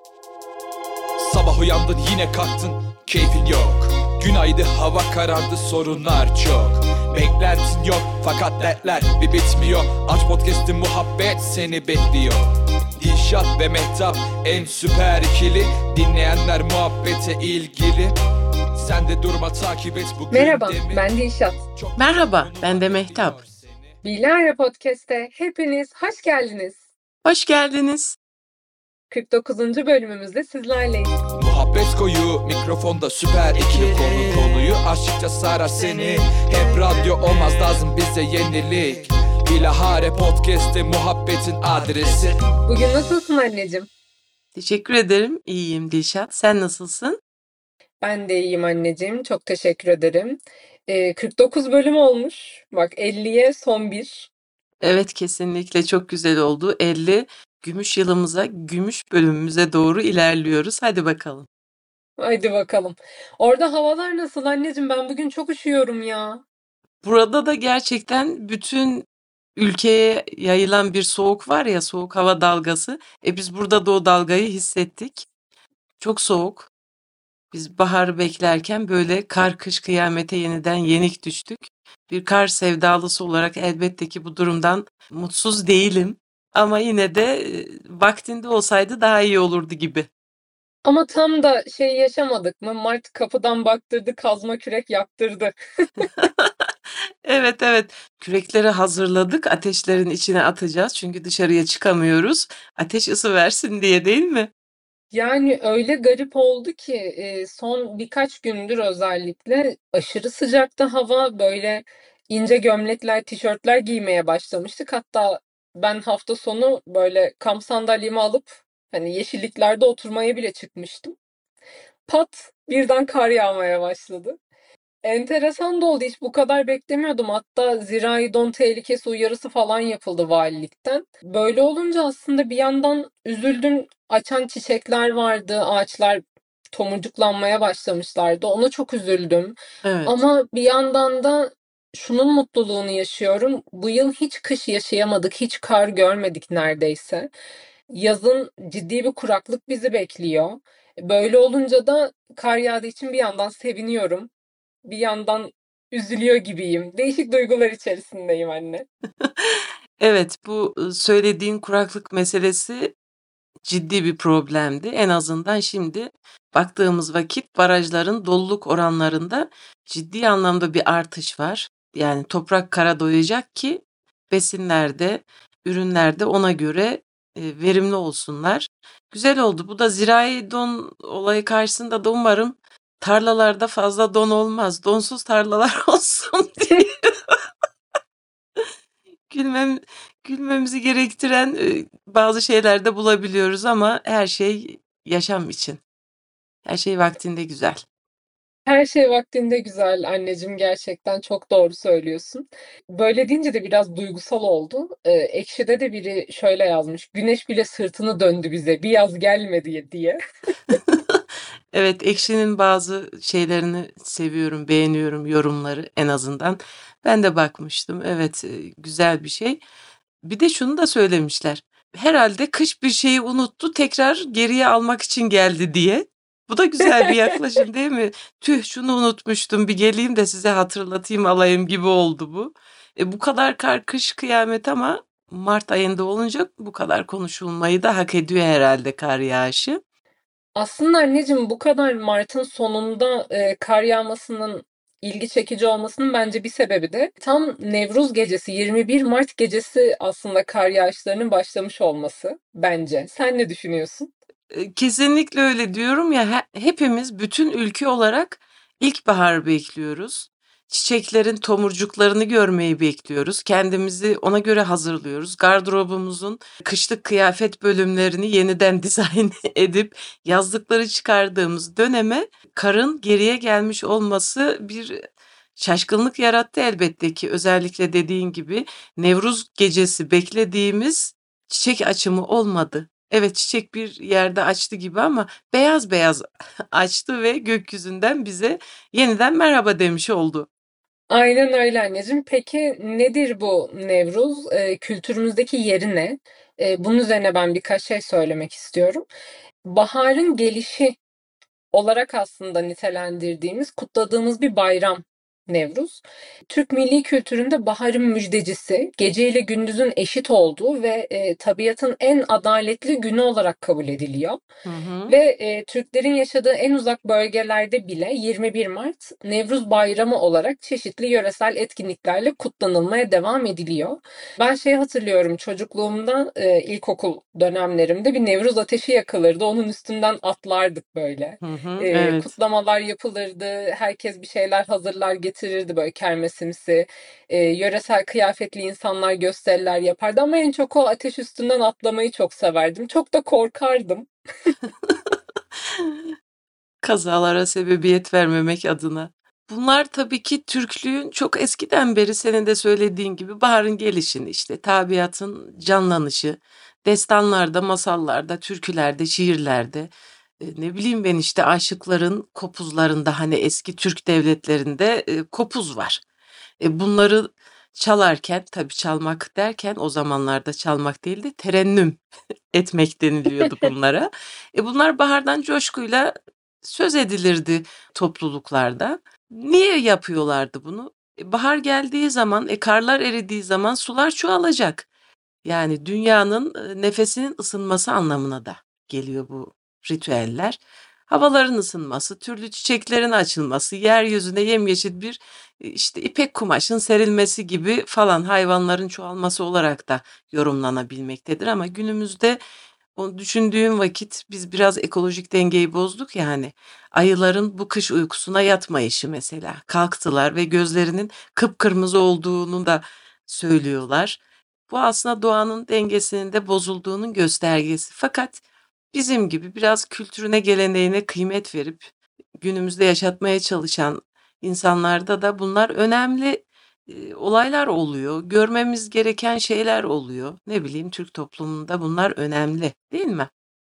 Sabah uyandın yine kalktın, keyfin yok. Günaydın, hava karardı, sorunlar çok. Beklentin yok fakat dertler bir bitmiyor. Aç podcast'ı, muhabbet seni bekliyor. Dilşat ve Mehtap en süper ikili. Dinleyenler muhabbete ilgili. Sen de durma, takip et bu Merhaba, gündemi. ben Dilşat. Merhaba, ben de Mehtap. Bilara Podcast'te hepiniz hoş geldiniz. Hoş geldiniz. 49. bölümümüzde sizlerleyiz. Muhabbet koyu, mikrofonda süper ikili. Konuyu aşıkça sarar seni. Hep radyo olmaz, lazım bize yenilik. Bilahare Podcast'te muhabbetin adresi. Bugün nasılsın anneciğim? Teşekkür ederim. İyiyim Dilşat. Sen nasılsın? Ben de iyiyim anneciğim. Çok teşekkür ederim. 49 bölüm olmuş. Bak 50'ye son bir. Evet, kesinlikle çok güzel oldu. 50 gümüş yılımıza, gümüş bölümümüze doğru ilerliyoruz. Hadi bakalım. Haydi bakalım. Orada havalar nasıl anneciğim? Ben bugün çok üşüyorum ya. Burada da gerçekten bütün ülkeye yayılan bir soğuk var ya, soğuk hava dalgası. Biz burada da o dalgayı hissettik. Çok soğuk. Biz baharı beklerken böyle kar kış kıyamete yeniden yenik düştük. Bir kar sevdalısı olarak elbette ki bu durumdan mutsuz değilim. Ama yine de vaktinde olsaydı daha iyi olurdu gibi. Ama tam da şey yaşamadık mı? Mart kapıdan baktırdı, kazma kürek yaktırdı. Evet, evet, kürekleri hazırladık, ateşlerin içine atacağız çünkü dışarıya çıkamıyoruz. Ateş ısı versin diye, değil mi? Yani öyle garip oldu ki son birkaç gündür özellikle aşırı sıcaktı hava. Böyle ince gömlekler, tişörtler giymeye başlamıştık. Hatta ben hafta sonu böyle kamp sandalyemi alıp hani yeşilliklerde oturmaya bile çıkmıştım. Pat birden kar yağmaya başladı. Enteresan da oldu. Hiç bu kadar beklemiyordum. Hatta zirai don tehlikesi uyarısı falan yapıldı valilikten. Böyle olunca aslında bir yandan üzüldüm. Açan çiçekler vardı. Ağaçlar tomurcuklanmaya başlamışlardı. Ona çok üzüldüm. Evet. Ama bir yandan da şunun mutluluğunu yaşıyorum. Bu yıl hiç kış yaşayamadık. Hiç kar görmedik neredeyse. Yazın ciddi bir kuraklık bizi bekliyor. Böyle olunca da kar yağdığı için bir yandan seviniyorum. Bir yandan üzülüyor gibiyim. Değişik duygular içerisindeyim anne. Evet, bu söylediğin kuraklık meselesi ciddi bir problemdi. En azından şimdi baktığımız vakit barajların doluluk oranlarında ciddi anlamda bir artış var. Yani toprak kara doyacak ki besinlerde, ürünlerde ona göre verimli olsunlar. Güzel oldu. Bu da zirai don olayı karşısında da umarım tarlalarda fazla don olmaz. Donsuz tarlalar olsun diye gülmem gülmemizi gerektiren bazı şeyler de bulabiliyoruz ama her şey yaşam için. Her şey vaktinde güzel. Her şey vaktinde güzel anneciğim, gerçekten çok doğru söylüyorsun. Böyle deyince de biraz duygusal oldu. Ekşi'de de biri şöyle yazmış. Güneş bile sırtını döndü bize. Bir yaz gelmedi diye. Evet, Ekşi'nin bazı şeylerini seviyorum, beğeniyorum, yorumları en azından. Ben de bakmıştım. Evet, güzel bir şey. Bir de şunu da söylemişler. Herhalde kış bir şeyi unuttu, tekrar geriye almak için geldi diye. Bu da güzel bir yaklaşım, değil mi? Tüh, şunu unutmuştum, bir geleyim de size hatırlatayım alayım gibi oldu bu. Bu kadar kar kış kıyamet ama Mart ayında olunca bu kadar konuşulmayı da hak ediyor herhalde kar yağışı. Aslında anneciğim, bu kadar Mart'ın sonunda kar yağmasının ilgi çekici olmasının bence bir sebebi de tam Nevruz gecesi, 21 Mart gecesi aslında kar yağışlarının başlamış olması bence. Sen ne düşünüyorsun? Kesinlikle öyle diyorum ya, hepimiz bütün ülke olarak ilkbaharı bekliyoruz. Çiçeklerin tomurcuklarını görmeyi bekliyoruz. Kendimizi ona göre hazırlıyoruz. Gardırobumuzun kışlık kıyafet bölümlerini yeniden dizayn edip yazlıkları çıkardığımız döneme karın geriye gelmiş olması bir şaşkınlık yarattı elbette ki. Özellikle dediğin gibi Nevruz gecesi beklediğimiz çiçek açımı olmadı. Evet, çiçek bir yerde açtı gibi ama beyaz beyaz açtı ve gökyüzünden bize yeniden merhaba demiş oldu. Aynen öyle anneciğim. Peki nedir bu Nevruz? Kültürümüzdeki yeri ne? Bunun üzerine ben birkaç şey söylemek istiyorum. baharın gelişi olarak aslında nitelendirdiğimiz, kutladığımız bir bayram Nevruz. Türk milli kültüründe baharın müjdecisi, geceyle gündüzün eşit olduğu ve tabiatın en adaletli günü olarak kabul ediliyor. Hı hı. Ve Türklerin yaşadığı en uzak bölgelerde bile 21 Mart Nevruz Bayramı olarak çeşitli yöresel etkinliklerle kutlanılmaya devam ediliyor. Ben hatırlıyorum, çocukluğumda ilkokul dönemlerimde bir Nevruz ateşi yakılırdı. Onun üstünden atlardık böyle. Hı hı. Evet. Kutlamalar yapılırdı. Herkes bir şeyler hazırlar getirirdi böyle kermesimsi. Yöresel kıyafetli insanlar gösteriler yapardı ama en çok o ateş üstünden atlamayı çok severdim. Çok da korkardım. Kazalara sebebiyet vermemek adına. Bunlar tabii ki Türklüğün çok eskiden beri senin de söylediğin gibi baharın gelişini, işte tabiatın canlanışı, destanlarda, masallarda, türkülerde, şiirlerde, ne bileyim ben işte aşıkların kopuzlarında hani eski Türk devletlerinde kopuz var. Bunları çalarken tabii çalmak derken o zamanlarda çalmak değildi, terennüm etmek deniliyordu bunlara. Bunlar bahardan coşkuyla söz edilirdi topluluklarda. Niye yapıyorlardı bunu? Bahar geldiği zaman, karlar eridiği zaman sular çoğalacak. Yani dünyanın nefesinin ısınması anlamına da geliyor bu ritüeller. Havaların ısınması, türlü çiçeklerin açılması, yeryüzüne yemyeşil bir işte ipek kumaşın serilmesi gibi falan hayvanların çoğalması olarak da yorumlanabilmektedir. Ama günümüzde onu düşündüğüm vakit biz biraz ekolojik dengeyi bozduk yani. Ayıların bu kış uykusuna yatmayışı mesela. Kalktılar ve gözlerinin kıpkırmızı olduğunu da söylüyorlar. Bu aslında doğanın dengesinin de bozulduğunun göstergesi. Fakat bizim gibi biraz kültürüne, geleneğine kıymet verip günümüzde yaşatmaya çalışan insanlarda da bunlar önemli olaylar oluyor. Görmemiz gereken şeyler oluyor. Ne bileyim Türk toplumunda bunlar önemli, değil mi?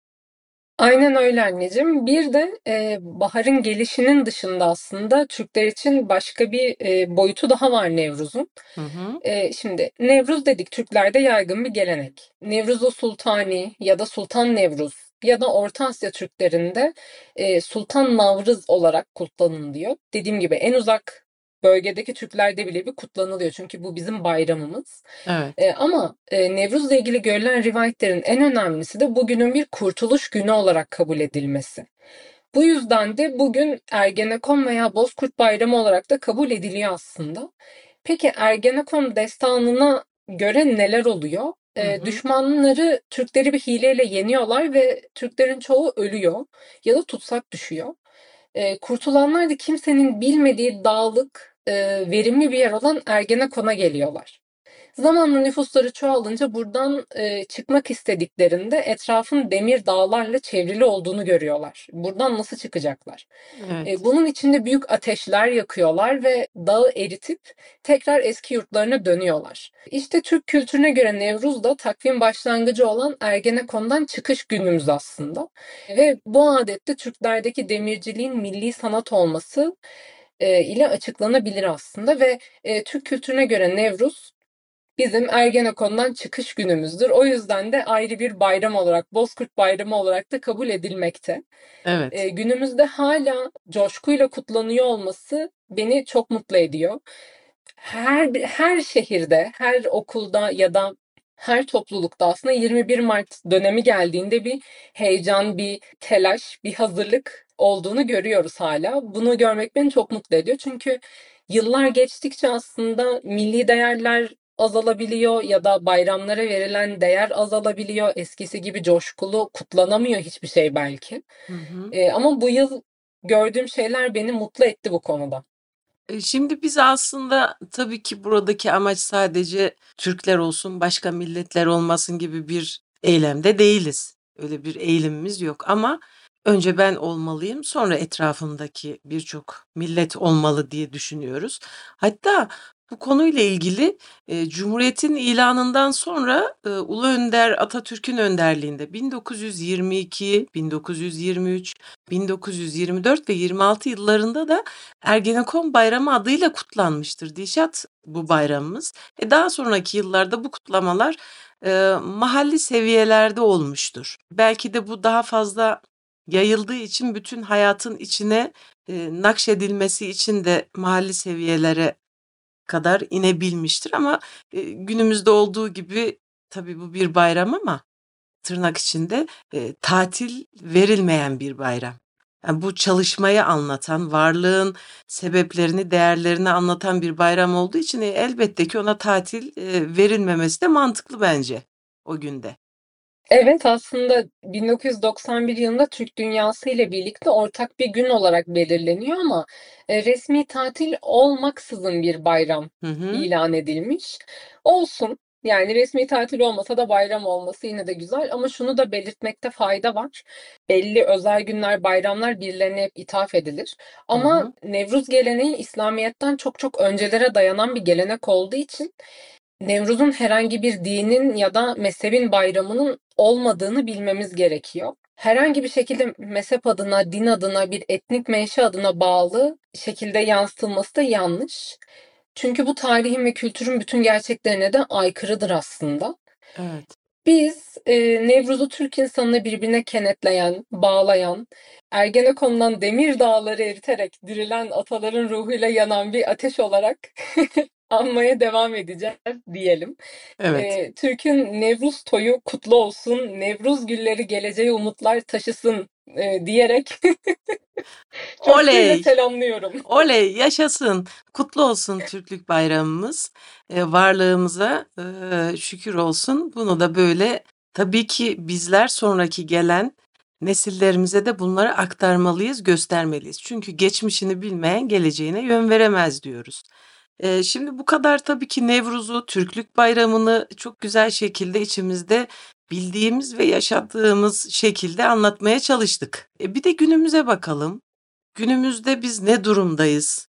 Aynen öyle anneciğim. Bir de baharın gelişinin dışında aslında Türkler için başka bir boyutu daha var Nevruz'un. Hı hı. Şimdi Nevruz dedik, Türklerde yaygın bir gelenek. Nevruz-u Sultani ya da Sultan Nevruz ya da Orta Asya Türklerinde Sultan Navrız olarak kutlanılıyor. Dediğim gibi en uzak bölgedeki Türklerde bile bir kutlanılıyor. Çünkü bu bizim bayramımız. Evet. Ama Nevruz'la ilgili görülen rivayetlerin en önemlisi de bugünün bir kurtuluş günü olarak kabul edilmesi. Bu yüzden de bugün Ergenekon veya Bozkurt Bayramı olarak da kabul ediliyor aslında. Peki Ergenekon destanına göre neler oluyor? Hı hı. Düşmanları Türkleri bir hileyle yeniyorlar ve Türklerin çoğu ölüyor ya da tutsak düşüyor. Kurtulanlar da kimsenin bilmediği dağlık, verimli bir yer olan Ergenekon'a geliyorlar. Zamanla nüfusları çoğalınca buradan çıkmak istediklerinde etrafın demir dağlarla çevrili olduğunu görüyorlar. Buradan nasıl çıkacaklar? Evet. Bunun için de büyük ateşler yakıyorlar ve dağı eritip tekrar eski yurtlarına dönüyorlar. İşte Türk kültürüne göre Nevruz da takvim başlangıcı olan Ergenekon'dan çıkış günümüz aslında. Ve bu adette Türklerdeki demirciliğin milli sanat olması ile açıklanabilir aslında ve Türk kültürüne göre Nevruz bizim Ergenekon'dan çıkış günümüzdür. O yüzden de ayrı bir bayram olarak, Bozkurt Bayramı olarak da kabul edilmekte. Evet. Günümüzde hala coşkuyla kutlanıyor olması beni çok mutlu ediyor. Her şehirde, her okulda ya da her toplulukta aslında 21 Mart dönemi geldiğinde bir heyecan, bir telaş, bir hazırlık olduğunu görüyoruz hala. Bunu görmek beni çok mutlu ediyor. Çünkü yıllar geçtikçe aslında milli değerler azalabiliyor ya da bayramlara verilen değer azalabiliyor. Eskisi gibi coşkulu kutlanamıyor hiçbir şey belki. Hı hı. Ama bu yıl gördüğüm şeyler beni mutlu etti bu konuda. Şimdi biz aslında tabii ki buradaki amaç sadece Türkler olsun, başka milletler olmasın gibi bir eylemde değiliz. Öyle bir eğilimimiz yok ama önce ben olmalıyım, sonra etrafımdaki birçok millet olmalı diye düşünüyoruz. Hatta bu konuyla ilgili Cumhuriyet'in ilanından sonra Ulu Önder Atatürk'ün önderliğinde 1922, 1923, 1924 ve 26 yıllarında da Ergenekon Bayramı adıyla kutlanmıştır Dilşat bu bayramımız. Daha sonraki yıllarda bu kutlamalar mahalli seviyelerde olmuştur. Belki de bu daha fazla yayıldığı için bütün hayatın içine nakşedilmesi için de mahalli seviyelere kadar inebilmiştir. Ama günümüzde olduğu gibi tabii bu bir bayram ama tırnak içinde tatil verilmeyen bir bayram. Yani bu çalışmayı anlatan, varlığın sebeplerini, değerlerini anlatan bir bayram olduğu için elbette ki ona tatil verilmemesi de mantıklı bence o günde. Evet, aslında 1991 yılında Türk Dünyası ile birlikte ortak bir gün olarak belirleniyor ama resmi tatil olmaksızın bir bayram Hı hı. ilan edilmiş. Olsun. Yani resmi tatil olmasa da bayram olması yine de güzel ama şunu da belirtmekte fayda var. Belli özel günler, bayramlar birilerine hep ithaf edilir. Hı Ama hı. Nevruz geleneği İslamiyet'ten çok çok öncelere dayanan bir gelenek olduğu için Nevruz'un herhangi bir dinin ya da mezhebin bayramının olmadığını bilmemiz gerekiyor. Herhangi bir şekilde mezhep adına, din adına, bir etnik menşe adına bağlı şekilde yansıtılması da yanlış. Çünkü bu tarihin ve kültürün bütün gerçeklerine de aykırıdır aslında. Evet. Biz Nevruz'u Türk insanını birbirine kenetleyen, bağlayan, Ergenekon'dan demir dağları eriterek dirilen ataların ruhuyla yanan bir ateş olarak anmaya devam edeceğiz diyelim. Evet. Türk'ün Nevruz toyu kutlu olsun, Nevruz gülleri geleceğe umutlar taşısın diyerek coşkuyla Oley! selamlıyorum. Oley! Yaşasın! Kutlu olsun Türklük Bayramımız. Varlığımıza şükür olsun. Bunu da böyle tabii ki bizler sonraki gelen nesillerimize de bunları aktarmalıyız, göstermeliyiz. Çünkü geçmişini bilmeyen geleceğine yön veremez diyoruz. Şimdi bu kadar tabii ki Nevruz'u, Türklük Bayramı'nı çok güzel şekilde içimizde bildiğimiz ve yaşadığımız şekilde anlatmaya çalıştık. Bir de günümüze bakalım. Günümüzde biz ne durumdayız?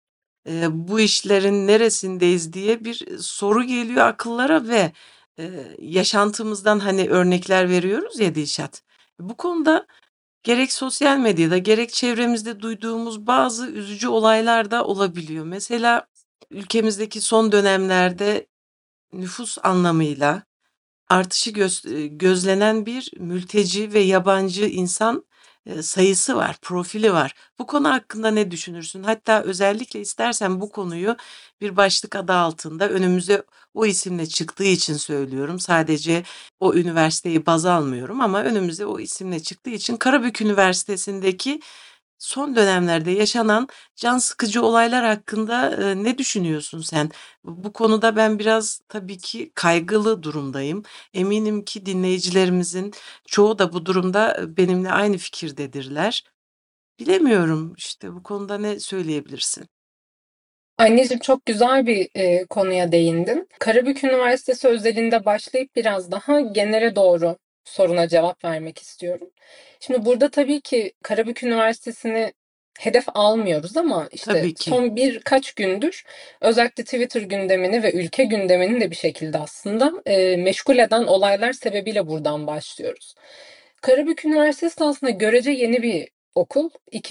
Bu işlerin neresindeyiz diye bir soru geliyor akıllara ve yaşantımızdan hani örnekler veriyoruz ya Dilşat. Bu konuda gerek sosyal medyada gerek çevremizde duyduğumuz bazı üzücü olaylar da olabiliyor. Mesela ülkemizdeki son dönemlerde nüfus anlamıyla artışı gözlenen bir mülteci ve yabancı insan sayısı var, profili var. Bu konu hakkında ne düşünürsün? Hatta özellikle istersen bu konuyu bir başlık adı altında önümüze o isimle çıktığı için söylüyorum. Sadece o üniversiteyi baz almıyorum ama önümüze o isimle çıktığı için Karabük Üniversitesi'ndeki son dönemlerde yaşanan can sıkıcı olaylar hakkında ne düşünüyorsun sen? Bu konuda ben biraz tabii ki kaygılı durumdayım. Eminim ki dinleyicilerimizin çoğu da bu durumda benimle aynı fikirdedirler. Bilemiyorum işte bu konuda ne söyleyebilirsin? Anneciğim çok güzel bir konuya değindin. Karabük Üniversitesi özelinde başlayıp biraz daha genele doğru soruna cevap vermek istiyorum. Şimdi burada tabii ki Karabük Üniversitesi'ni hedef almıyoruz ama işte Tabii ki. son birkaç gündür özellikle Twitter gündemini ve ülke gündemini de bir şekilde aslında meşgul eden olaylar sebebiyle buradan başlıyoruz. Karabük Üniversitesi aslında görece yeni bir okul.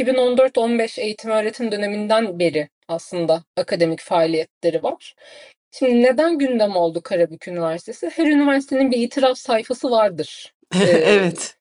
2014-15 eğitim öğretim döneminden beri aslında akademik faaliyetleri var. Şimdi neden gündem oldu Karabük Üniversitesi? Her üniversitenin bir itiraf sayfası vardır. Evet.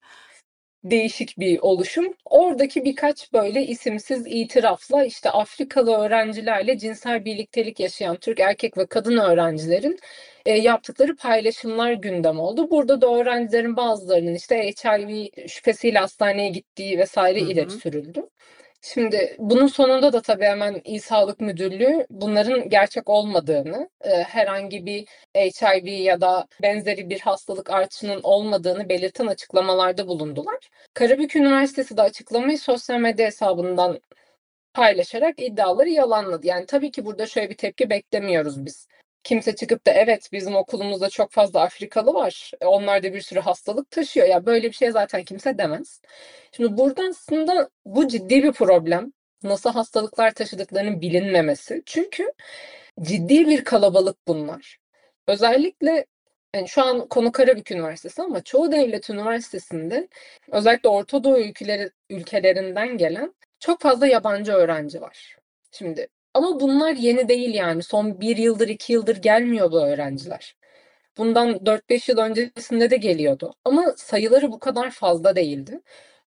Değişik bir oluşum. Oradaki birkaç böyle isimsiz itirafla işte Afrikalı öğrencilerle cinsel birliktelik yaşayan Türk erkek ve kadın öğrencilerin yaptıkları paylaşımlar gündem oldu. Burada da öğrencilerin bazılarının işte HIV şüphesiyle hastaneye gittiği vesaire Hı ileri hı. sürüldü. Şimdi bunun sonunda da tabii hemen İl Sağlık Müdürlüğü bunların gerçek olmadığını, herhangi bir HIV ya da benzeri bir hastalık artışının olmadığını belirten açıklamalarda bulundular. Karabük Üniversitesi de açıklamayı sosyal medya hesabından paylaşarak iddiaları yalanladı. Yani tabii ki burada şöyle bir tepki beklemiyoruz biz. Kimse çıkıp da evet bizim okulumuzda çok fazla Afrikalı var. Onlar da bir sürü hastalık taşıyor. Ya böyle bir şey zaten kimse demez. Şimdi burada aslında bu ciddi bir problem. Nasıl hastalıklar taşıdıklarının bilinmemesi. Çünkü ciddi bir kalabalık bunlar. Özellikle yani şu an konu Karabük Üniversitesi ama çoğu devlet üniversitesinde özellikle Orta Doğu ülkelerinden gelen çok fazla yabancı öğrenci var. Şimdi ama bunlar yeni değil yani. Son bir yıldır, 2 yıldır gelmiyor bu öğrenciler. Bundan 4-5 yıl öncesinde de geliyordu. Ama sayıları bu kadar fazla değildi.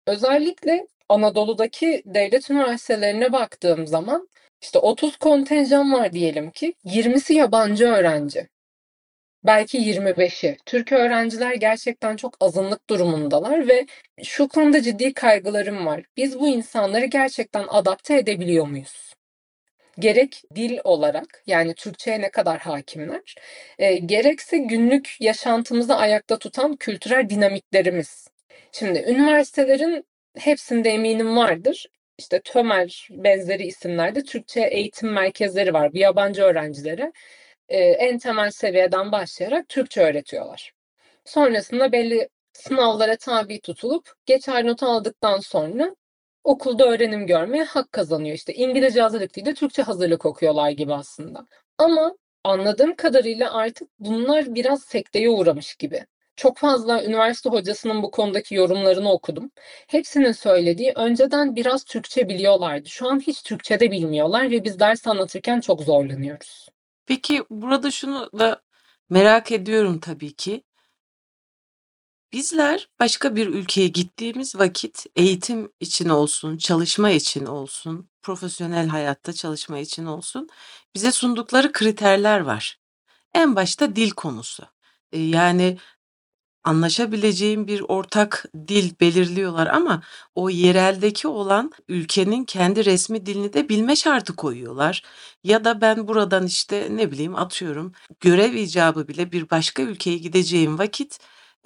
Özellikle Anadolu'daki devlet üniversitelerine baktığım zaman işte 30 kontenjan var diyelim ki 20'si yabancı öğrenci. Belki 25'i. Türk öğrenciler gerçekten çok azınlık durumundalar ve şu konuda ciddi kaygılarım var. Biz bu insanları gerçekten adapte edebiliyor muyuz? Gerek dil olarak, yani Türkçe'ye ne kadar hakimler, gerekse günlük yaşantımızı ayakta tutan kültürel dinamiklerimiz. Şimdi üniversitelerin hepsinde eminim vardır. İşte TÖMER benzeri isimlerde Türkçe eğitim merkezleri var. Bu yabancı öğrencilere en temel seviyeden başlayarak Türkçe öğretiyorlar. Sonrasında belli sınavlara tabi tutulup geçer not aldıktan sonra okulda öğrenim görmeye hak kazanıyor. İşte İngilizce hazırlık değil de Türkçe hazırlık okuyorlar gibi aslında. Ama anladığım kadarıyla artık bunlar biraz sekteye uğramış gibi. Çok fazla üniversite hocasının bu konudaki yorumlarını okudum. Hepsinin söylediği önceden biraz Türkçe biliyorlardı. Şu an hiç Türkçe de bilmiyorlar ve biz ders anlatırken çok zorlanıyoruz. Peki burada şunu da merak ediyorum tabii ki. Bizler başka bir ülkeye gittiğimiz vakit eğitim için olsun, çalışma için olsun, profesyonel hayatta çalışma için olsun bize sundukları kriterler var. En başta dil konusu. Yani anlaşabileceğim bir ortak dil belirliyorlar ama o yereldeki olan ülkenin kendi resmi dilini de bilme şartı koyuyorlar. Ya da ben buradan işte ne bileyim atıyorum görev icabı bile bir başka ülkeye gideceğim vakit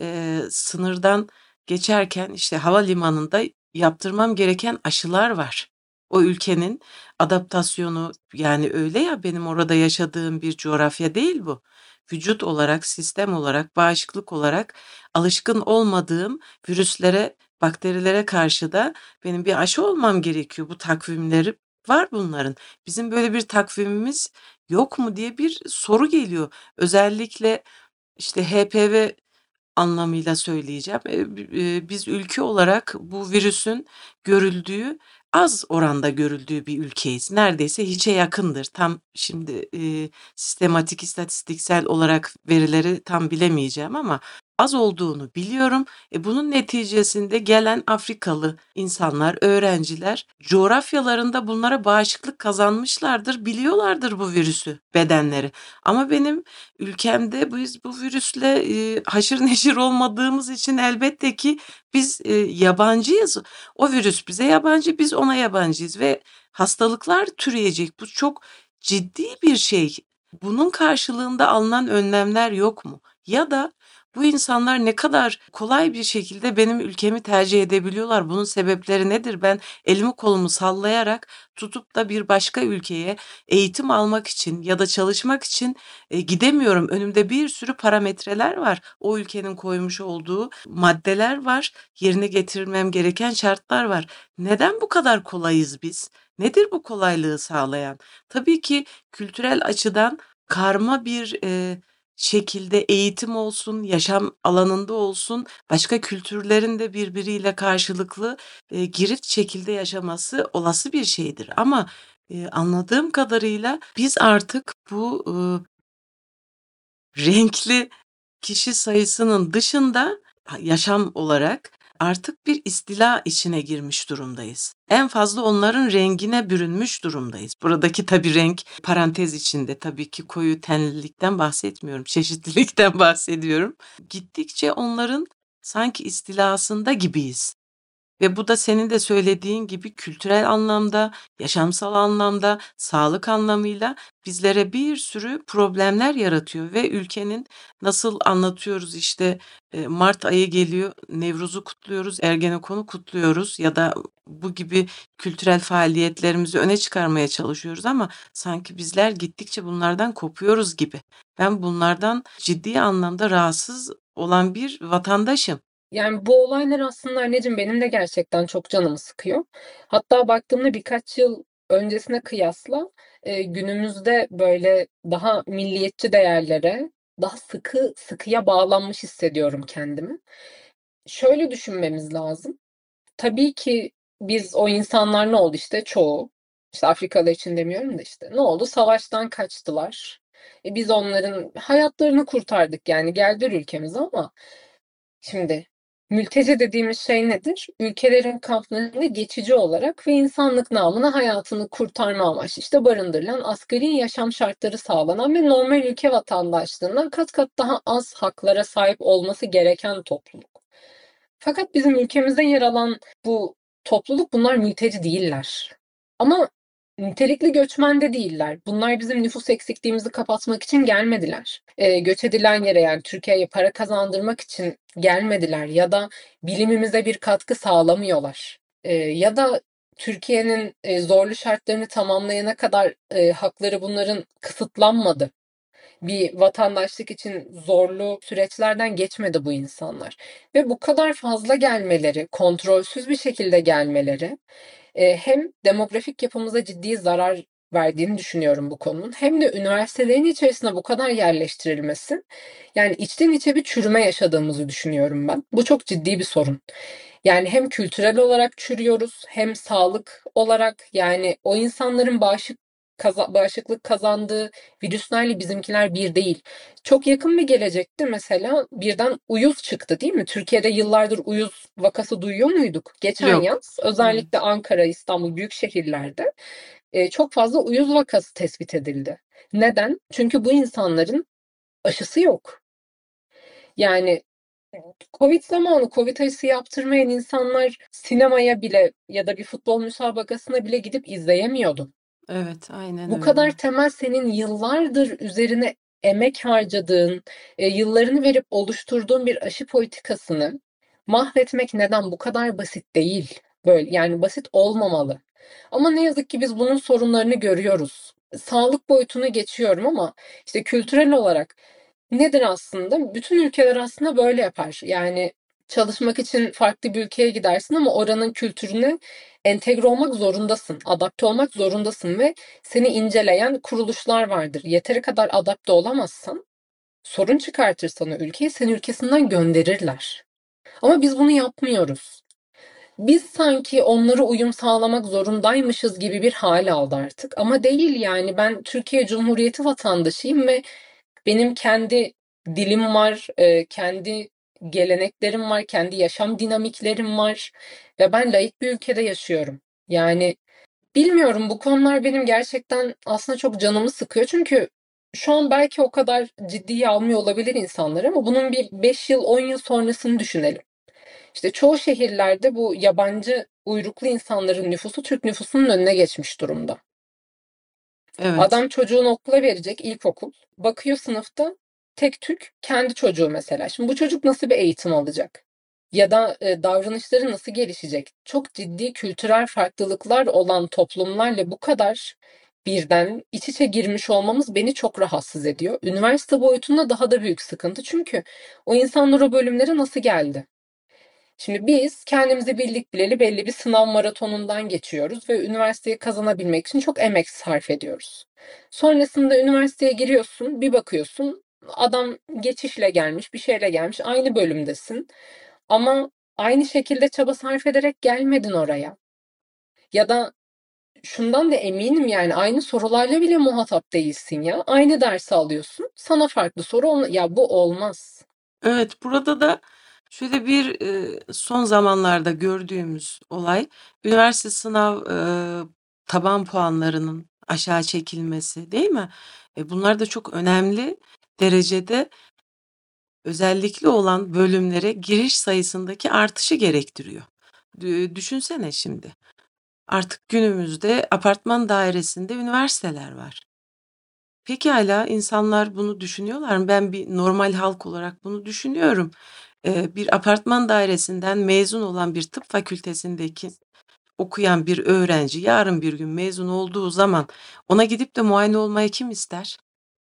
sınırdan geçerken işte havalimanında yaptırmam gereken aşılar var. O ülkenin adaptasyonu yani öyle ya benim orada yaşadığım bir coğrafya değil bu. Vücut olarak, sistem olarak, bağışıklık olarak alışkın olmadığım virüslere, bakterilere karşı da benim bir aşı olmam gerekiyor. Bu takvimleri var bunların. Bizim böyle bir takvimimiz yok mu diye bir soru geliyor. Özellikle işte HPV anlamıyla söyleyeceğim. Biz ülke olarak bu virüsün görüldüğü, az oranda görüldüğü bir ülkeyiz. Neredeyse hiçe yakındır. Tam şimdi sistematik, istatistiksel olarak verileri tam bilemeyeceğim ama az olduğunu biliyorum. Bunun neticesinde gelen Afrikalı insanlar, öğrenciler coğrafyalarında bunlara bağışıklık kazanmışlardır, biliyorlardır bu virüsü bedenleri. Ama benim ülkemde biz bu virüsle haşır neşir olmadığımız için elbette ki biz yabancıyız. O virüs bize yabancı, biz ona yabancıyız ve hastalıklar türeyecek. Bu çok ciddi bir şey. Bunun karşılığında alınan önlemler yok mu? Ya da bu insanlar ne kadar kolay bir şekilde benim ülkemi tercih edebiliyorlar? Bunun sebepleri nedir? Ben elimi kolumu sallayarak tutup da bir başka ülkeye eğitim almak için ya da çalışmak için gidemiyorum. Önümde bir sürü parametreler var. O ülkenin koymuş olduğu maddeler var. Yerine getirmem gereken şartlar var. Neden bu kadar kolayız biz? Nedir bu kolaylığı sağlayan? Tabii ki kültürel açıdan karma bir şekilde eğitim olsun, yaşam alanında olsun, başka kültürlerin de birbiriyle karşılıklı girift şekilde yaşaması olası bir şeydir. Ama anladığım kadarıyla biz artık bu renkli kişi sayısının dışında yaşam olarak artık bir istila içine girmiş durumdayız. En fazla onların rengine bürünmüş durumdayız. Buradaki tabii renk parantez içinde tabii ki koyu tenlilikten bahsetmiyorum, çeşitlilikten bahsediyorum. Gittikçe onların sanki istilasında gibiyiz. Ve bu da senin de söylediğin gibi kültürel anlamda, yaşamsal anlamda, sağlık anlamıyla bizlere bir sürü problemler yaratıyor ve ülkenin nasıl anlatıyoruz işte Mart ayı geliyor, Nevruz'u kutluyoruz, Ergenekon'u kutluyoruz ya da bu gibi kültürel faaliyetlerimizi öne çıkarmaya çalışıyoruz ama sanki bizler gittikçe bunlardan kopuyoruz gibi. Ben bunlardan ciddi anlamda rahatsız olan bir vatandaşım. Yani bu olaylar aslında anneciğim benim de gerçekten çok canımı sıkıyor. Hatta baktığımda birkaç yıl öncesine kıyasla günümüzde böyle daha milliyetçi değerlere daha sıkıya bağlanmış hissediyorum kendimi. Şöyle düşünmemiz lazım. Tabii ki biz o insanlar ne oldu işte çoğu, işte Afrikalı için demiyorum da işte ne oldu? Savaştan kaçtılar. Biz onların hayatlarını kurtardık yani geldiler ülkemize ama şimdi Mülteci dediğimiz şey nedir? Ülkelerin kamplarında geçici olarak ve insanlık namına hayatını kurtarma amaçlı işte barındırılan, asgari yaşam şartları sağlanan ve normal ülke vatandaşlığından kat kat daha az haklara sahip olması gereken topluluk. Fakat bizim ülkemizde yer alan bu topluluk, bunlar mülteci değiller. Ama nitelikli göçmen de değiller. Bunlar bizim nüfus eksikliğimizi kapatmak için gelmediler. Göç edilen yere, yani Türkiye'ye para kazandırmak için gelmediler ya da bilimimize bir katkı sağlamıyorlar. Ya da Türkiye'nin zorlu şartlarını tamamlayana kadar hakları bunların kısıtlanmadı. Bir vatandaşlık için zorlu süreçlerden geçmedi bu insanlar. Ve bu kadar fazla gelmeleri, kontrolsüz bir şekilde gelmeleri hem demografik yapımıza ciddi zarar verdiğini düşünüyorum bu konunun. Hem de üniversitelerin içerisine bu kadar yerleştirilmesi, yani içten içe bir çürüme yaşadığımızı düşünüyorum ben. Bu çok ciddi bir sorun. Yani hem kültürel olarak çürüyoruz, hem sağlık olarak, yani o insanların bağışıklık kazandığı virüslerle bizimkiler bir değil. Çok yakın bir gelecekte mesela birden uyuz çıktı, değil mi? Türkiye'de yıllardır uyuz vakası duyuyor muyduk? Geçen Yok. yaz özellikle Evet. Ankara, İstanbul, büyük şehirlerde çok fazla uyuz vakası tespit edildi. Neden? Çünkü bu insanların aşısı yok. Yani Covid zamanı Covid aşısı yaptırmayan insanlar sinemaya bile ya da bir futbol müsabakasına bile gidip izleyemiyordu. Evet, aynen Bu kadar öyle. temel, senin yıllardır üzerine emek harcadığın, yıllarını verip oluşturduğun bir aşı politikasını mahvetmek neden bu kadar basit değil? Böyle, yani basit olmamalı. Ama ne yazık ki biz bunun sorunlarını görüyoruz. Sağlık boyutunu geçiyorum ama işte kültürel olarak nedir aslında? Bütün ülkeler aslında böyle yapar. Yani çalışmak için farklı bir ülkeye gidersin ama oranın kültürüne entegre olmak zorundasın, adapte olmak zorundasın ve seni inceleyen kuruluşlar vardır. Yeteri kadar adapte olamazsan, sorun çıkartırsan o ülkeye, seni ülkesinden gönderirler. Ama biz bunu yapmıyoruz. Biz sanki onlara uyum sağlamak zorundaymışız gibi bir hal aldı artık. Ama değil yani, ben Türkiye Cumhuriyeti vatandaşıyım ve benim kendi dilim var, kendi geleneklerim var, kendi yaşam dinamiklerim var ve ben laik bir ülkede yaşıyorum. Yani bilmiyorum, bu konular benim gerçekten aslında çok canımı sıkıyor. Çünkü şu an belki o kadar ciddiye almıyor olabilir insanlar ama bunun bir 5 yıl, 10 yıl sonrasını düşünelim. İşte çoğu şehirlerde bu yabancı uyruklu insanların nüfusu Türk nüfusunun önüne geçmiş durumda. Evet. Adam çocuğunu okula verecek, ilkokul. Bakıyor sınıfta tek Türk, kendi çocuğu mesela. Şimdi bu çocuk nasıl bir eğitim alacak? Ya da davranışları nasıl gelişecek? Çok ciddi kültürel farklılıklar olan toplumlarla bu kadar birden iç içe girmiş olmamız beni çok rahatsız ediyor. Üniversite boyutunda daha da büyük sıkıntı. Çünkü o insanlar o bölümlere nasıl geldi? Şimdi biz kendimizi bildik bileli belli bir sınav maratonundan geçiyoruz ve üniversiteyi kazanabilmek için çok emek sarf ediyoruz. Sonrasında üniversiteye giriyorsun, bir bakıyorsun adam geçişle gelmiş, bir şeyle gelmiş, aynı bölümdesin. Ama aynı şekilde çaba sarf ederek gelmedin oraya. Ya da şundan da eminim, yani aynı sorularla bile muhatap değilsin ya. Aynı dersi alıyorsun, sana farklı soru, ya bu olmaz. Evet, burada da şöyle bir, son zamanlarda gördüğümüz olay, üniversite sınav, taban puanlarının aşağı çekilmesi, değil mi? Bunlar da çok önemli derecede özellikli olan bölümlere giriş sayısındaki artışı gerektiriyor. Düşünsene şimdi, artık günümüzde apartman dairesinde üniversiteler var. Pekâlâ insanlar bunu düşünüyorlar mı? Ben bir normal halk olarak bunu düşünüyorum. Bir apartman dairesinden mezun olan bir tıp fakültesindeki okuyan bir öğrenci yarın bir gün mezun olduğu zaman ona gidip de muayene olmayı kim ister?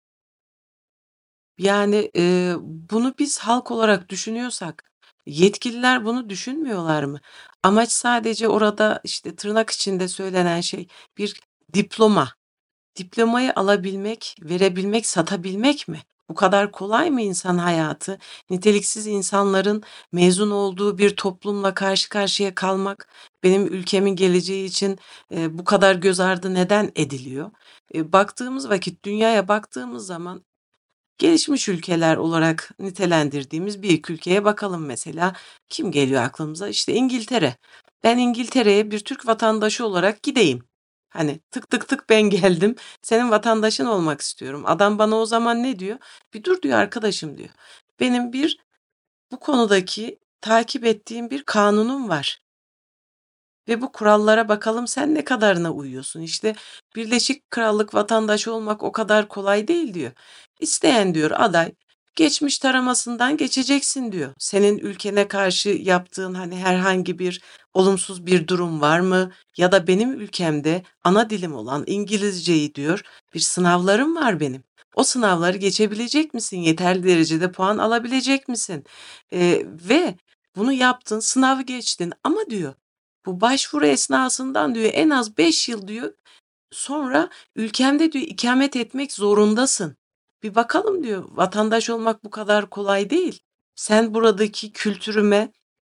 Yani, bunu biz halk olarak düşünüyorsak yetkililer bunu düşünmüyorlar mı? Amaç sadece orada, işte, tırnak içinde söylenen şey bir diploma. Diplomayı alabilmek, verebilmek, satabilmek mi? Bu kadar kolay mı insan hayatı? Niteliksiz insanların mezun olduğu bir toplumla karşı karşıya kalmak, benim ülkemin geleceği için, bu kadar göz ardı neden ediliyor? Baktığımız vakit, dünyaya baktığımız zaman Gelişmiş ülkeler olarak nitelendirdiğimiz bir iki ülkeye bakalım mesela. Kim geliyor aklımıza? İşte İngiltere. Ben İngiltere'ye bir Türk vatandaşı olarak gideyim. Hani tık tık tık ben geldim. Senin vatandaşın olmak istiyorum. Adam bana o zaman ne diyor? Bir dur diyor arkadaşım diyor. Benim bu konudaki takip ettiğim bir kanunum var. Ve bu kurallara bakalım sen ne kadarına uyuyorsun? İşte Birleşik Krallık vatandaşı olmak o kadar kolay değil diyor. İsteyen diyor aday geçmiş taramasından geçeceksin diyor. Senin ülkene karşı yaptığın hani herhangi bir olumsuz bir durum var mı? Ya da benim ülkemde ana dilim olan İngilizceyi diyor bir sınavlarım var benim. O sınavları geçebilecek misin? Yeterli derecede puan alabilecek misin? Ve bunu yaptın, sınavı geçtin ama diyor bu başvuru esnasından diyor en az 5 yıl diyor sonra ülkemde diyor ikamet etmek zorundasın. Bir bakalım diyor vatandaş olmak bu kadar kolay değil. Sen buradaki kültürüme,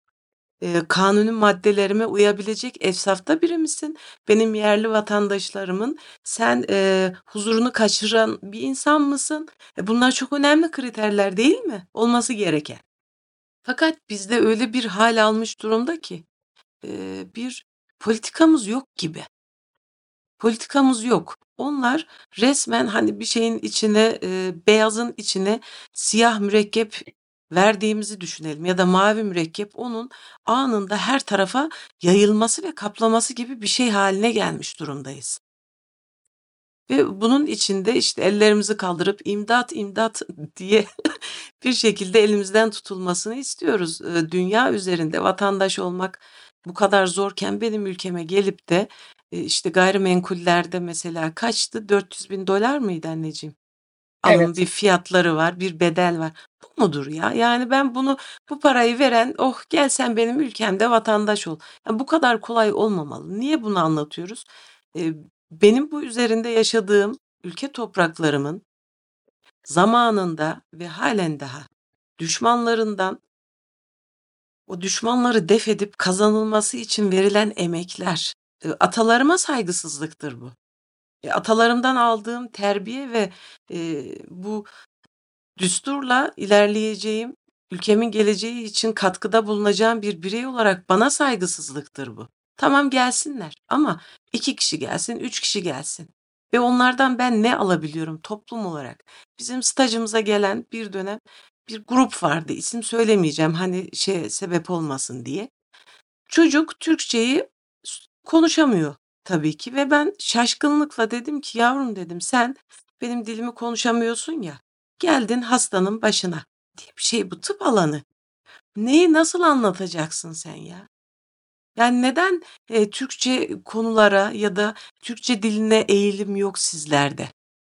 kanuni maddelerime uyabilecek efsafta biri misin? Benim yerli vatandaşlarımın sen huzurunu kaçıran bir insan mısın? Bunlar çok önemli kriterler değil mi? Olması gereken. Fakat bizde öyle bir hal almış durumda ki bir politikamız yok gibi. Politikamız yok. Onlar resmen hani bir şeyin içine, beyazın içine siyah mürekkep verdiğimizi düşünelim ya da mavi mürekkep onun anında her tarafa yayılması ve kaplaması gibi bir şey haline gelmiş durumdayız. Ve bunun içinde işte ellerimizi kaldırıp imdat imdat diye bir şekilde elimizden tutulmasını istiyoruz. Dünya üzerinde vatandaş olmak bu kadar zorken benim ülkeme gelip de işte gayrimenkullerde mesela kaçtı? 400.000 dolar mıydı anneciğim? Alım Evet. bir fiyatları var, bir bedel var. Bu mudur ya? Yani ben bu parayı veren, oh gel sen benim ülkemde vatandaş ol. Ya bu kadar kolay olmamalı. Niye bunu anlatıyoruz? E, Benim bu üzerinde yaşadığım ülke topraklarımın zamanında ve halen daha düşmanlarından o düşmanları def edip kazanılması için verilen emekler, atalarıma saygısızlıktır bu. Atalarımdan aldığım terbiye ve bu düsturla ilerleyeceğim, ülkemin geleceği için katkıda bulunacağım bir birey olarak bana saygısızlıktır bu. Tamam gelsinler ama 2 kişi gelsin, 3 kişi gelsin. Ve onlardan ben ne alabiliyorum toplum olarak? Bizim stajımıza gelen bir dönem bir grup vardı. İsim söylemeyeceğim hani sebep olmasın diye. Çocuk Türkçeyi konuşamıyor tabii ki ve ben şaşkınlıkla dedim ki yavrum dedim sen benim dilimi konuşamıyorsun ya. Geldin hastanın başına diye bir şey bu tıp alanı. Neyi nasıl anlatacaksın sen ya? Yani neden Türkçe konulara ya da Türkçe diline eğilim yok sizlerde?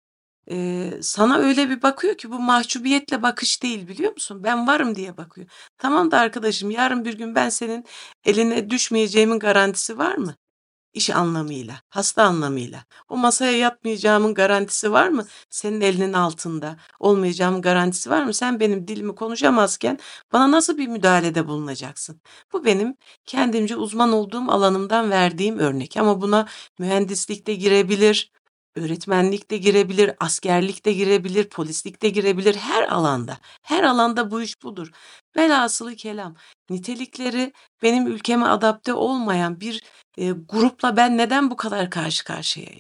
Sana öyle bir bakıyor ki bu mahcubiyetle bakış değil biliyor musun? Ben varım diye bakıyor. Tamam da arkadaşım yarın bir gün ben senin eline düşmeyeceğimin garantisi var mı? İş anlamıyla, hasta anlamıyla. O masaya yatmayacağımın garantisi var mı? Senin elinin altında olmayacağımın garantisi var mı? Sen benim dilimi konuşamazken bana nasıl bir müdahalede bulunacaksın? Bu benim kendimce uzman olduğum alanımdan verdiğim örnek. Ama buna mühendislik de girebilir, öğretmenlik de girebilir, askerlik de girebilir, polislik de girebilir. Her alanda, her alanda bu iş budur. Velhasılı kelam, nitelikleri benim ülkeme adapte olmayan bir grupla ben neden bu kadar karşı karşıyayım?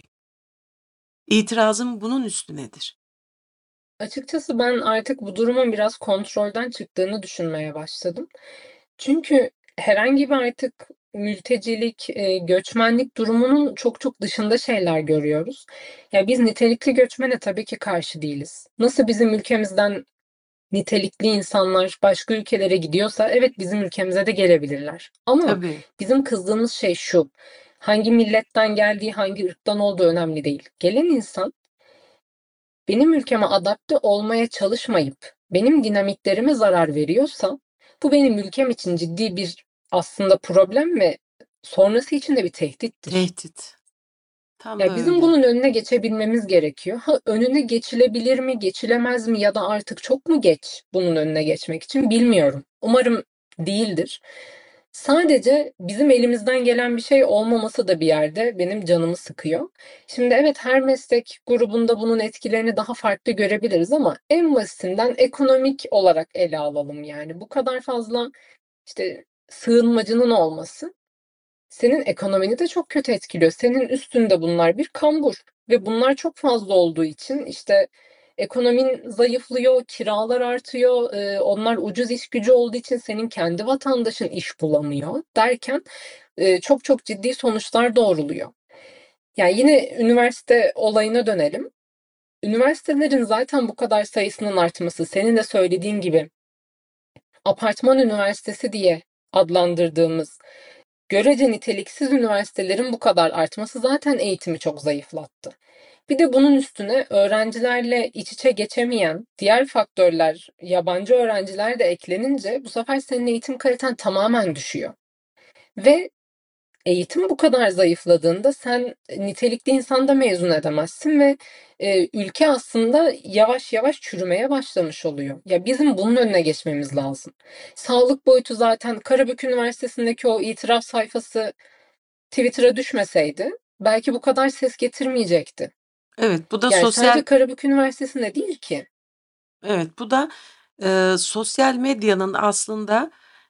İtirazım bunun üstünedir. Açıkçası ben artık bu durumun biraz kontrolden çıktığını düşünmeye başladım. Çünkü herhangi bir artık mültecilik, göçmenlik durumunun çok çok dışında şeyler görüyoruz. Ya biz nitelikli göçmene tabii ki karşı değiliz. Nasıl bizim ülkemizden nitelikli insanlar başka ülkelere gidiyorsa evet bizim ülkemize de gelebilirler. Ama Tabii, bizim kızdığımız şey şu. Hangi milletten geldiği, hangi ırktan olduğu önemli değil. Gelen insan benim ülkeme adapte olmaya çalışmayıp benim dinamiklerime zarar veriyorsa bu benim ülkem için ciddi bir aslında problem ve sonrası için de bir tehdittir. tehdit. Tam da Ya bizim öyle. bunun önüne geçebilmemiz gerekiyor. Ha, önüne geçilebilir mi, geçilemez mi ya da artık çok mu geç bunun önüne geçmek için bilmiyorum. Umarım değildir. Sadece bizim elimizden gelen bir şey olmaması da bir yerde benim canımı sıkıyor. Şimdi evet, her meslek grubunda bunun etkilerini daha farklı görebiliriz ama en basitinden ekonomik olarak ele alalım yani. Bu kadar fazla işte sığınmacının olması senin ekonomini de çok kötü etkiliyor. Senin üstünde bunlar bir kambur ve bunlar çok fazla olduğu için işte ekonomin zayıflıyor, kiralar artıyor, onlar ucuz iş gücü olduğu için senin kendi vatandaşın iş bulamıyor derken çok çok ciddi sonuçlar doğruluyor. Yani yine üniversite olayına dönelim. Üniversitelerin zaten bu kadar sayısının artması, senin de söylediğin gibi apartman üniversitesi diye adlandırdığımız görece niteliksiz üniversitelerin bu kadar artması zaten eğitimi çok zayıflattı. Bir de bunun üstüne öğrencilerle iç içe geçemeyen diğer faktörler, yabancı öğrenciler de eklenince bu sefer senin eğitim kaliten tamamen düşüyor. Ve eğitim bu kadar zayıfladığında sen nitelikli insan da mezun edemezsin ve ülke aslında yavaş yavaş çürümeye başlamış oluyor. Ya bizim bunun önüne geçmemiz lazım. Sağlık boyutu zaten Karabük Üniversitesi'ndeki o itiraf sayfası Twitter'a düşmeseydi belki bu kadar ses getirmeyecekti. Evet, bu da Yani sosyal sadece Karabük Üniversitesi'nde değil ki. Evet, bu da, sosyal medyanın aslında,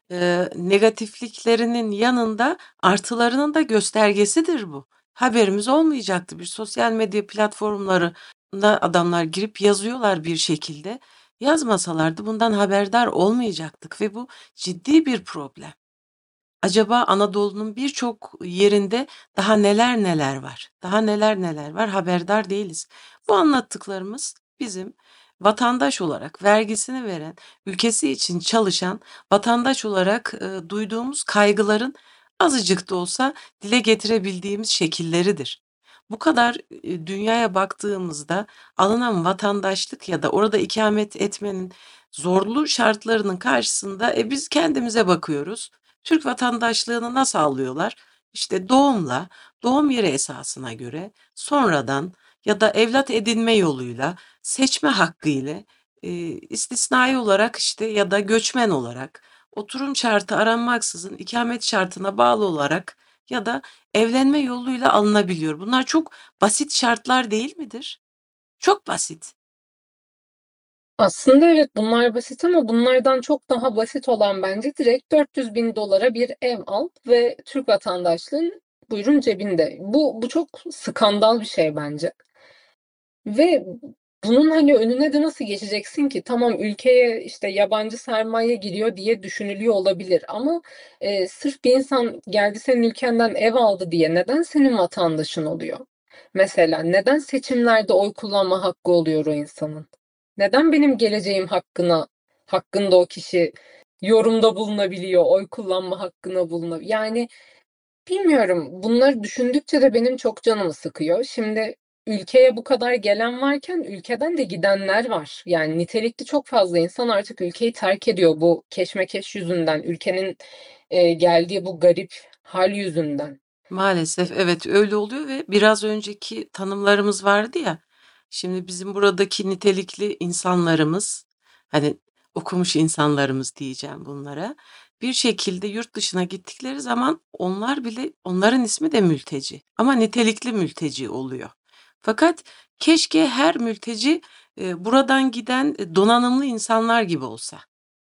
negatifliklerinin yanında artılarının da göstergesidir bu. Haberimiz olmayacaktı. Bir sosyal medya platformlarına adamlar girip yazıyorlar bir şekilde. Yazmasalardı bundan haberdar olmayacaktık ve bu ciddi bir problem. Acaba Anadolu'nun birçok yerinde daha neler neler var? Daha neler neler var? Haberdar değiliz. Bu anlattıklarımız bizim vatandaş olarak vergisini veren, ülkesi için çalışan vatandaş olarak duyduğumuz kaygıların azıcık da olsa dile getirebildiğimiz şekilleridir. Bu kadar dünyaya baktığımızda alınan vatandaşlık ya da orada ikamet etmenin zorlu şartlarının karşısında biz kendimize bakıyoruz. Türk vatandaşlığını nasıl alıyorlar? İşte doğumla, doğum yeri esasına göre sonradan ya da evlat edinme yoluyla, seçme hakkı ile istisnai olarak işte ya da göçmen olarak, oturum şartı aranmaksızın ikamet şartına bağlı olarak ya da evlenme yoluyla alınabiliyor. Bunlar çok basit şartlar değil midir? Çok basit. Aslında evet, bunlar basit ama bunlardan çok daha basit olan bence direkt 400 bin dolara bir ev al ve Türk vatandaşlığın buyurun cebinde. Bu çok skandal bir şey bence. Ve bunun hani önüne de nasıl geçeceksin ki? Tamam, ülkeye işte yabancı sermaye giriyor diye düşünülüyor olabilir ama sırf bir insan geldi senin ülkenden ev aldı diye neden senin vatandaşın oluyor? Mesela neden seçimlerde oy kullanma hakkı oluyor o insanın? Neden benim geleceğim hakkında o kişi yorumda bulunabiliyor, oy kullanma hakkına bulunabiliyor? Yani bilmiyorum. Bunları düşündükçe de benim çok canımı sıkıyor. Şimdi ülkeye bu kadar gelen varken ülkeden de gidenler var. Yani nitelikli çok fazla insan artık ülkeyi terk ediyor bu keşmekeş yüzünden, ülkenin geldiği bu garip hal yüzünden. Maalesef evet öyle oluyor ve biraz önceki tanımlarımız vardı ya. Şimdi bizim buradaki nitelikli insanlarımız, hani okumuş insanlarımız diyeceğim bunlara. Bir şekilde yurt dışına gittikleri zaman onlar bile onların ismi de mülteci ama nitelikli mülteci oluyor. Fakat keşke her mülteci buradan giden donanımlı insanlar gibi olsa.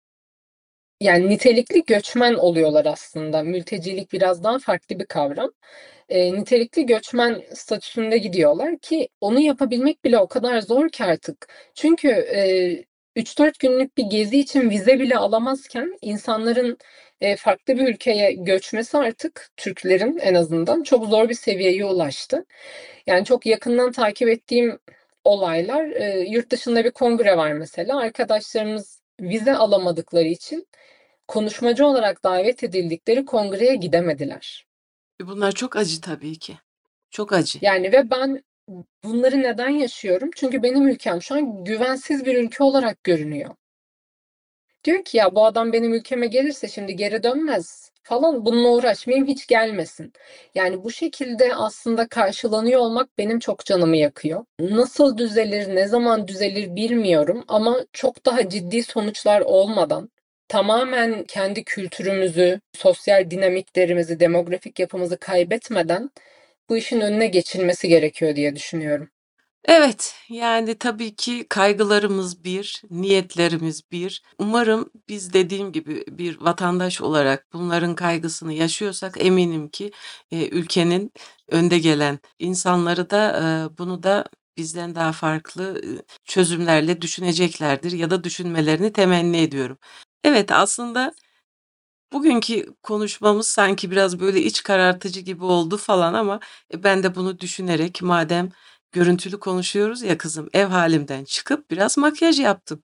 Yani nitelikli göçmen oluyorlar aslında. Mültecilik biraz daha farklı bir kavram. Nitelikli göçmen statüsünde gidiyorlar ki onu yapabilmek bile o kadar zor ki artık. Çünkü 3-4 günlük bir gezi için vize bile alamazken insanların farklı bir ülkeye göçmesi artık Türklerin en azından çok zor bir seviyeye ulaştı. Yani çok yakından takip ettiğim olaylar, yurt dışında bir kongre var mesela. Arkadaşlarımız vize alamadıkları için konuşmacı olarak davet edildikleri kongreye gidemediler. Bunlar çok acı tabii ki. Çok acı. Yani ve ben bunları neden yaşıyorum? Çünkü benim ülkem şu an güvensiz bir ülke olarak görünüyor. Diyor ki ya bu adam benim ülkeme gelirse şimdi geri dönmez falan, bununla uğraşmayayım, hiç gelmesin. Yani bu şekilde aslında karşılanıyor olmak benim çok canımı yakıyor. Nasıl düzelir, ne zaman düzelir bilmiyorum ama çok daha ciddi sonuçlar olmadan tamamen kendi kültürümüzü, sosyal dinamiklerimizi, demografik yapımızı kaybetmeden bu işin önüne geçilmesi gerekiyor diye düşünüyorum. Evet, yani tabii ki kaygılarımız bir, niyetlerimiz bir. Umarım biz dediğim gibi bir vatandaş olarak bunların kaygısını yaşıyorsak eminim ki ülkenin önde gelen insanları da bunu da bizden daha farklı çözümlerle düşüneceklerdir ya da düşünmelerini temenni ediyorum. Evet, aslında bugünkü konuşmamız sanki biraz böyle iç karartıcı gibi oldu falan ama ben de bunu düşünerek madem görüntülü konuşuyoruz ya kızım ev halimden çıkıp biraz makyaj yaptım.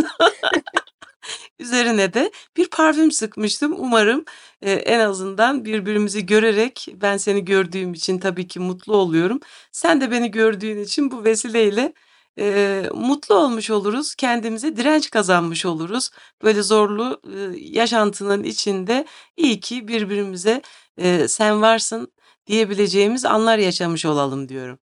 Üzerine de bir parfüm sıkmıştım. Umarım en azından birbirimizi görerek ben seni gördüğüm için tabii ki mutlu oluyorum. Sen de beni gördüğün için bu vesileyle mutlu olmuş oluruz. Kendimize direnç kazanmış oluruz. Böyle zorlu yaşantının içinde iyi ki birbirimize sen varsın diyebileceğimiz anlar yaşamış olalım diyorum.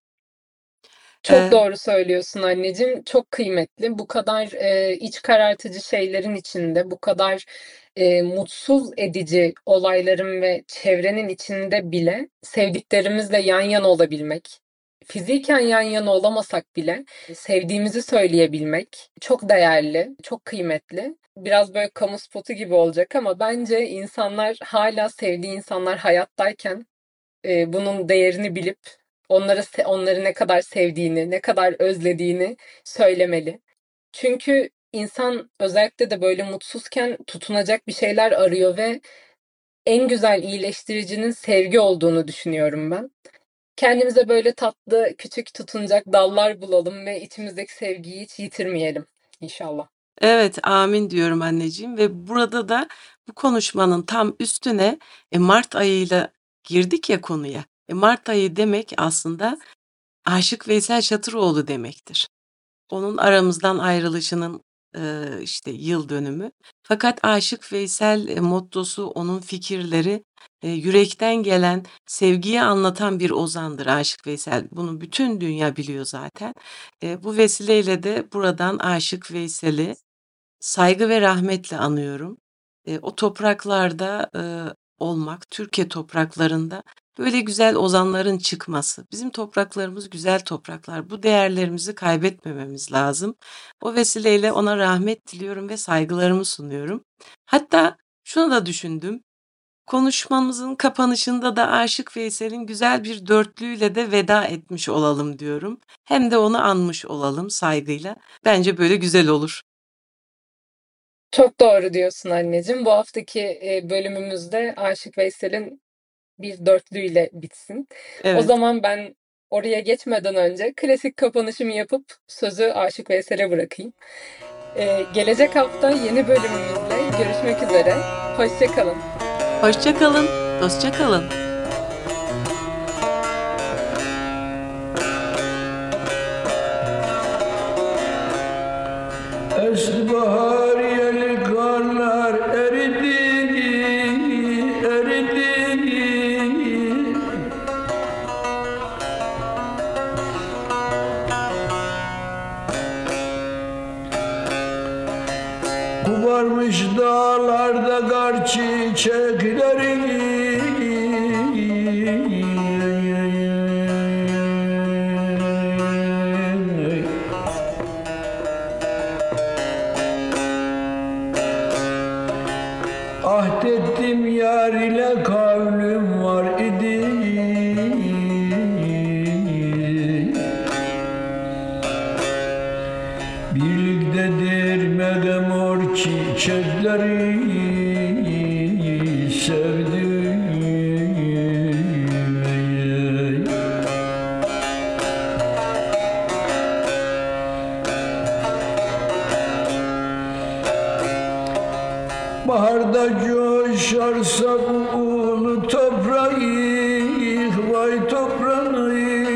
Çok doğru söylüyorsun anneciğim. Çok kıymetli. Bu kadar iç karartıcı şeylerin içinde, bu kadar mutsuz edici olayların ve çevrenin içinde bile sevdiklerimizle yan yana olabilmek, fiziken yan yana olamasak bile sevdiğimizi söyleyebilmek çok değerli, çok kıymetli. Biraz böyle kamu spotu gibi olacak ama bence insanlar hala sevdiği insanlar hayattayken bunun değerini bilip onları ne kadar sevdiğini, ne kadar özlediğini söylemeli. Çünkü insan özellikle de böyle mutsuzken tutunacak bir şeyler arıyor ve en güzel iyileştiricinin sevgi olduğunu düşünüyorum ben. Kendimize böyle tatlı, küçük tutunacak dallar bulalım ve içimizdeki sevgiyi hiç yitirmeyelim inşallah. Evet, amin diyorum anneciğim ve burada da bu konuşmanın tam üstüne Mart ayıyla girdik ya konuya. Mart ayı demek aslında Aşık Veysel Şatıroğlu demektir. Onun aramızdan ayrılışının işte yıl dönümü. Fakat Aşık Veysel mottosu, onun fikirleri yürekten gelen, sevgiyi anlatan bir ozandır Aşık Veysel. Bunu bütün dünya biliyor zaten. Bu vesileyle de buradan Aşık Veysel'i saygı ve rahmetle anıyorum. O topraklarda olmak, Türkiye topraklarında böyle güzel ozanların çıkması. Bizim topraklarımız güzel topraklar. Bu değerlerimizi kaybetmememiz lazım. O vesileyle ona rahmet diliyorum ve saygılarımı sunuyorum. Hatta şunu da düşündüm. Konuşmamızın kapanışında da Aşık Veysel'in güzel bir dörtlüyle de veda etmiş olalım diyorum. Hem de onu anmış olalım saygıyla. Bence böyle güzel olur. Çok doğru diyorsun anneciğim. Bu haftaki bölümümüzde Aşık Veysel'in bir dörtlüyle bitsin. O Evet. zaman ben oraya geçmeden önce klasik kapanışımı yapıp sözü Aşık Veysel'e bırakayım. Gelecek hafta yeni bölümümüzle görüşmek üzere. Hoşça kalın. Hoşça kalın, dostça kalın. Esti bahar yeli karlar eridi, eridi. Kubarmış dağlarda kar çiçekleri. Ahdettim yar ile kavlim var idi. Birlikte dermede mor çiçekleri sevdim. Baharda coşarsa bu ulu toprağı, vay toprağını.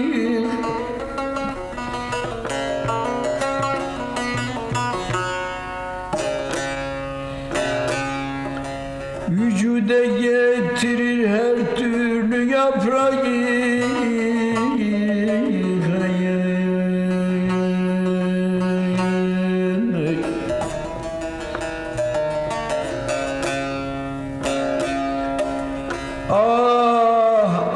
Vücude getirir her türlü yaprağı.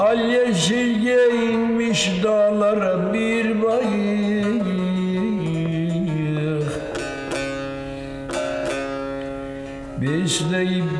Al yeşilge inmiş dağlara bir bayır. Besleyip